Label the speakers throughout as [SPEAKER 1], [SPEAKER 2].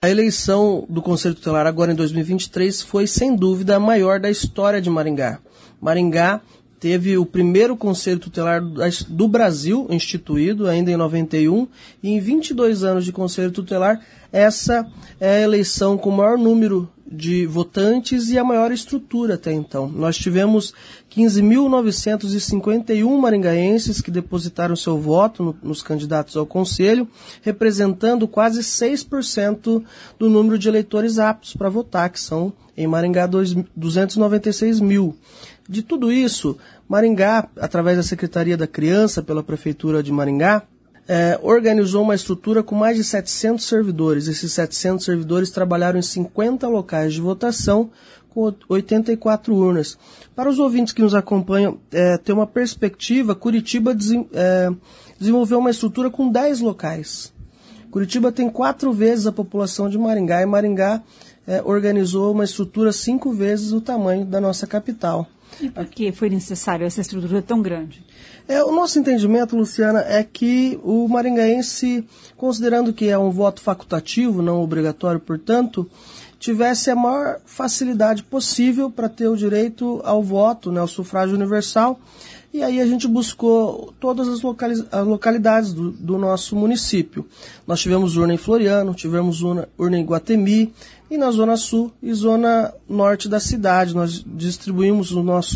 [SPEAKER 1] A eleição do Conselho Tutelar agora em 2023 foi, sem dúvida, a maior da história de Maringá. Maringá teve o primeiro Conselho Tutelar do Brasil instituído, ainda em 91, e em 22 anos de Conselho Tutelar, essa é a eleição com o maior número de votantes e a maior estrutura até então. Nós tivemos 15.951 maringaenses que depositaram seu voto nos candidatos ao Conselho, representando quase 6% do número de eleitores aptos para votar, que são, em Maringá, 296 mil. De tudo isso, Maringá, através da Secretaria da Criança, pela Prefeitura de Maringá, organizou uma estrutura com mais de 700 servidores. Esses 700 servidores trabalharam em 50 locais de votação com 84 urnas. Para os ouvintes que nos acompanham ter uma perspectiva, Curitiba desenvolveu uma estrutura com 10 locais. Curitiba tem 4 vezes a população de Maringá e Maringá organizou uma estrutura 5 vezes o tamanho da nossa capital.
[SPEAKER 2] E por que foi necessário essa estrutura tão grande?
[SPEAKER 1] O nosso entendimento, Luciana, é que o maringaense, considerando que é um voto facultativo, não obrigatório, portanto, tivesse a maior facilidade possível para ter o direito ao voto, ao sufrágio universal. E aí a gente buscou todas as localidades do nosso município. Nós tivemos urna em Floriano, tivemos urna em Iguatemi, e na Zona Sul e Zona Norte da cidade. Nós distribuímos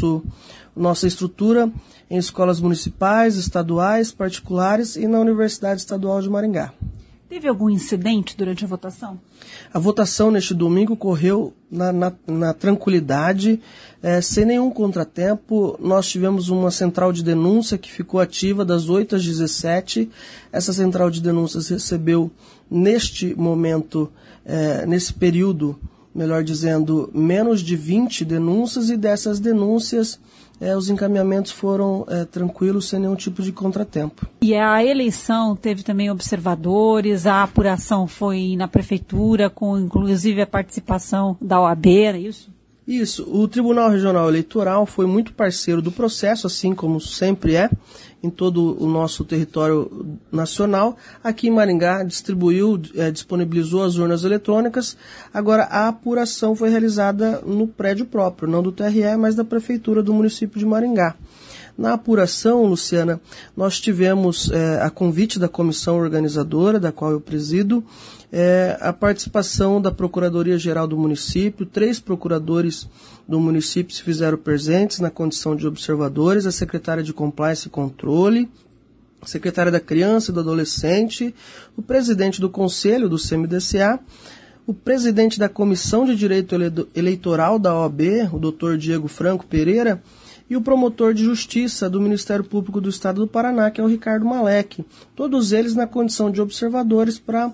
[SPEAKER 1] nossa estrutura em escolas municipais, estaduais, particulares e na Universidade Estadual de Maringá.
[SPEAKER 2] Teve algum incidente durante a votação?
[SPEAKER 1] A votação neste domingo correu na tranquilidade, sem nenhum contratempo. Nós tivemos uma central de denúncia que ficou ativa das 8 às 17. Essa central de denúncias recebeu, neste momento, nesse período, melhor dizendo, menos de 20 denúncias, e dessas denúncias os encaminhamentos foram tranquilos, sem nenhum tipo de contratempo.
[SPEAKER 2] E a eleição teve também observadores, a apuração foi na prefeitura, com inclusive a participação da OAB, é isso?
[SPEAKER 1] Isso. O Tribunal Regional Eleitoral foi muito parceiro do processo, assim como sempre em todo o nosso território nacional. Aqui em Maringá disponibilizou as urnas eletrônicas. Agora, a apuração foi realizada no prédio próprio, não do TRE, mas da Prefeitura do município de Maringá. Na apuração, Luciana, nós tivemos, a convite da comissão organizadora, da qual eu presido, a participação da Procuradoria-Geral do município. 3 procuradores do município se fizeram presentes na condição de observadores, a secretária de Compliance e Controle, a secretária da Criança e do Adolescente, o presidente do Conselho do CMDCA, o presidente da Comissão de Direito Eleitoral da OAB, o Dr. Diego Franco Pereira, e o promotor de Justiça do Ministério Público do Estado do Paraná, que é o Ricardo Malek. Todos eles na condição de observadores para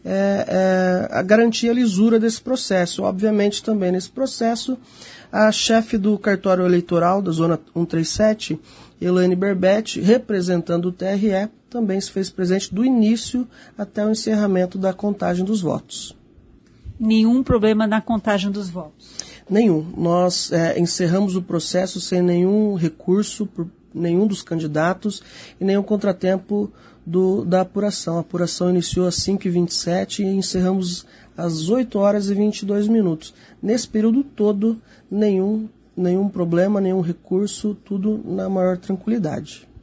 [SPEAKER 1] garantir a lisura desse processo. Obviamente, também nesse processo, a chefe do cartório eleitoral da Zona 137, Elaine Berbete, representando o TRE, também se fez presente do início até o encerramento da contagem dos votos.
[SPEAKER 2] Nenhum problema na contagem dos votos?
[SPEAKER 1] Nenhum. Nós encerramos o processo sem nenhum recurso por nenhum dos candidatos e nenhum contratempo da apuração. A apuração iniciou às 5h27 e encerramos às 8h22. Nesse período todo, nenhum problema, nenhum recurso, tudo na maior tranquilidade.